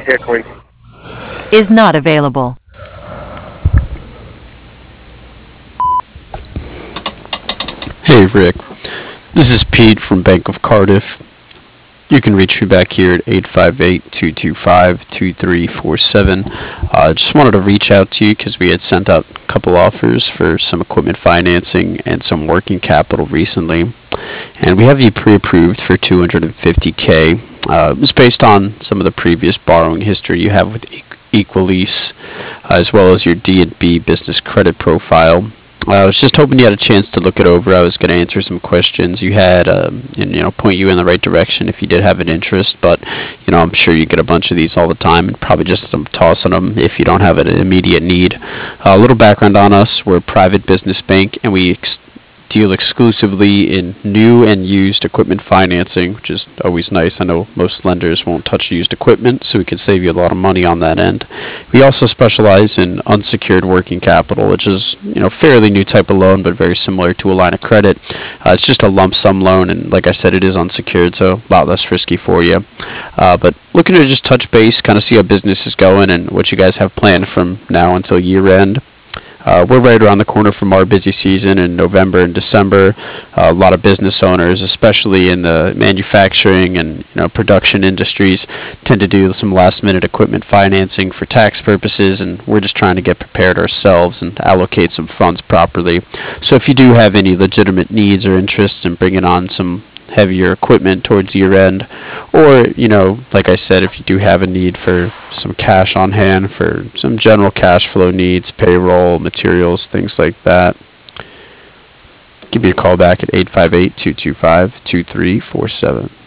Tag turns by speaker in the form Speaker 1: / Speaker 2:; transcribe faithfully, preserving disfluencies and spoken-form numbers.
Speaker 1: Hickory.
Speaker 2: Is not available.
Speaker 3: Hey Rick, this is Pete from Bank of Cardiff. You can reach me back here at eight five eight, two two five, two three four seven. I uh, just wanted to reach out to you because we had sent out a couple offers for some equipment financing and some working capital recently. And we have you pre-approved for two hundred fifty K. Uh, it was based on some of the previous borrowing history you have with Equalease, uh, as well as your D and B business credit profile. Uh, I was just hoping you had a chance to look it over. I was going to answer some questions you had, um, and you know, point you in the right direction if you did have an interest. But you know, I'm sure you get a bunch of these all the time, and probably just some tossing them if you don't have an immediate need. Uh, a little background on us: we're a private business bank, and we ex- deal exclusively in new and used equipment financing, which is always nice. I know most lenders won't touch used equipment, so we can save you a lot of money on that end. We also specialize in unsecured working capital, which is, you know, fairly new type of loan, but very similar to a line of credit. Uh, it's just a lump sum loan, and like I said, it is unsecured, so a lot less risky for you. Uh, but looking to just touch base, kind of see how business is going and what you guys have planned from now until year end. Uh, we're right around the corner from our busy season in November and December. Uh, a lot of business owners, especially in the manufacturing and you know production industries, tend to do some last-minute equipment financing for tax purposes, and we're just trying to get prepared ourselves and allocate some funds properly. So if you do have any legitimate needs or interests in bringing on some heavier equipment towards year end, or you know like I said, if you do have a need for some cash on hand for some general cash flow needs, payroll, materials, things like that, give me a call back at eight five eight, two two five, two three four seven.